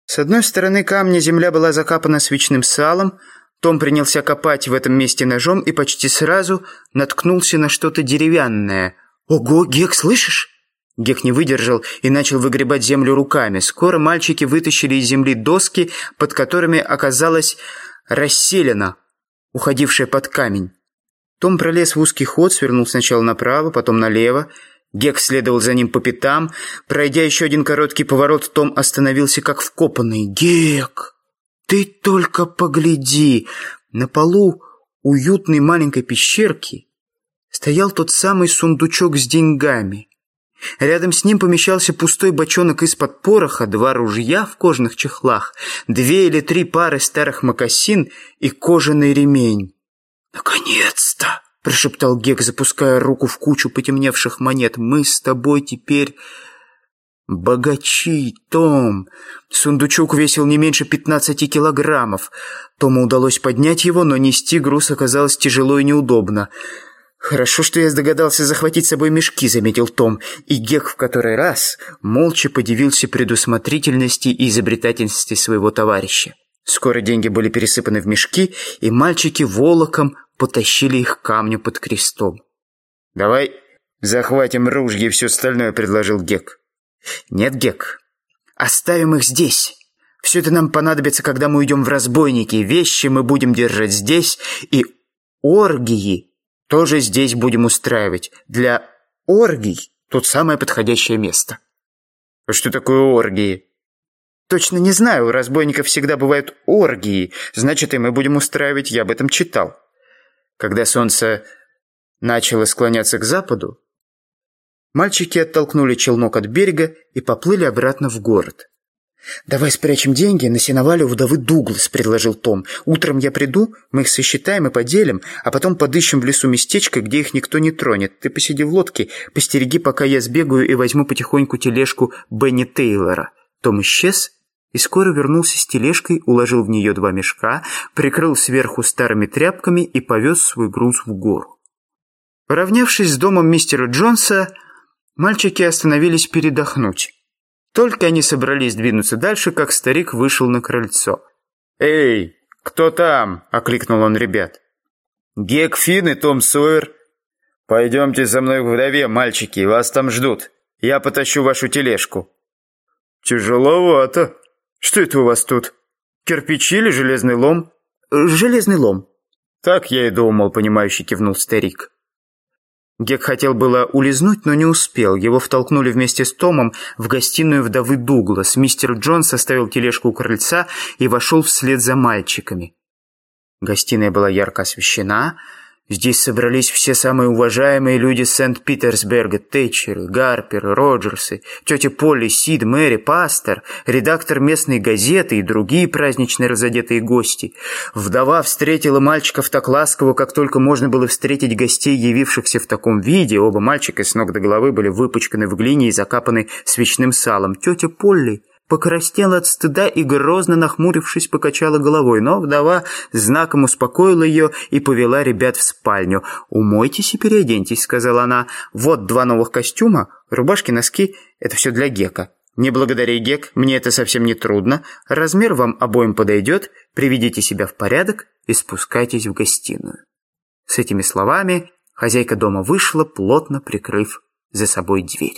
С одной стороны камня земля была закапана свечным салом. Том принялся копать в этом месте ножом и почти сразу наткнулся на что-то деревянное. «Ого, Гек, слышишь?» Гек не выдержал и начал выгребать землю руками. Скоро мальчики вытащили из земли доски, под которыми оказалась расселена, уходившая под камень. Том пролез в узкий ход, свернул сначала направо, потом налево. Гек следовал за ним по пятам. Пройдя еще один короткий поворот, Том остановился как вкопанный. «Гек, ты только погляди!» На полу уютной маленькой пещерки стоял тот самый сундучок с деньгами. Рядом с ним помещался пустой бочонок из-под пороха, 2 ружья в кожаных чехлах, 2 или 3 пары старых мокасин и кожаный ремень. «Наконец-то!» — прошептал Гек, запуская руку в кучу потемневших монет. «Мы с тобой теперь богачи, Том!» Сундучок весил не меньше 15 килограммов. Тому удалось поднять его, но нести груз оказалось тяжело и неудобно. «Хорошо, что я догадался захватить с собой мешки», — заметил Том. И Гек в который раз молча подивился предусмотрительности и изобретательности своего товарища. Скоро деньги были пересыпаны в мешки, и мальчики волоком потащили их к камню под крестом. «Давай захватим ружья и все остальное», — предложил Гек. «Нет, Гек, оставим их здесь. Все это нам понадобится, когда мы уйдем в разбойники. Вещи мы будем держать здесь, и оргии тоже здесь будем устраивать. Для оргий тут самое подходящее место». «А что такое оргии?» «Точно не знаю. У разбойников всегда бывают оргии. Значит, и мы будем устраивать. Я об этом читал». Когда солнце начало склоняться к западу, мальчики оттолкнули челнок от берега и поплыли обратно в город. «Давай спрячем деньги на сеновале у вдовы Дуглас», — предложил Том. «Утром я приду, мы их сосчитаем и поделим, а потом подыщем в лесу местечко, где их никто не тронет. Ты посиди в лодке, постереги, пока я сбегаю и возьму потихоньку тележку Бенни Тейлора». Том исчез и скоро вернулся с тележкой, уложил в нее 2 мешка, прикрыл сверху старыми тряпками и повез свой груз в гору. Поравнявшись с домом мистера Джонса, мальчики остановились передохнуть. Только они собрались двинуться дальше, как старик вышел на крыльцо. «Эй, кто там?» — окликнул он ребят. «Гек Финн и Том Сойер. Пойдемте со мной к вдове, мальчики, вас там ждут. Я потащу вашу тележку». «Тяжеловато. Что это у вас тут? Кирпичи или железный лом?» «Железный лом». «Так я и думал», — понимающе кивнул старик. Гек хотел было улизнуть, но не успел. Его втолкнули вместе с Томом в гостиную вдовы Дуглас. Мистер Джонс оставил тележку у крыльца и вошел вслед за мальчиками. Гостиная была ярко освещена. Здесь собрались все самые уважаемые люди Сент-Питерсберга: Тэтчеры, Гарперы, Роджерсы, тетя Полли, Сид, Мэри, пастор, редактор местной газеты и другие празднично разодетые гости. Вдова встретила мальчиков так ласково, как только можно было встретить гостей, явившихся в таком виде. Оба мальчика с ног до головы были выпачканы в глине и закапаны свечным салом. Тетя Полли покраснела от стыда и, грозно нахмурившись, покачала головой, но вдова знаком успокоила ее и повела ребят в спальню. «Умойтесь и переоденьтесь», — сказала она. «Вот 2 новых костюма, рубашки, носки — это все для Гека. Не благодари, Гек, мне это совсем не трудно. Размер вам обоим подойдет, приведите себя в порядок и спускайтесь в гостиную». С этими словами хозяйка дома вышла, плотно прикрыв за собой дверь.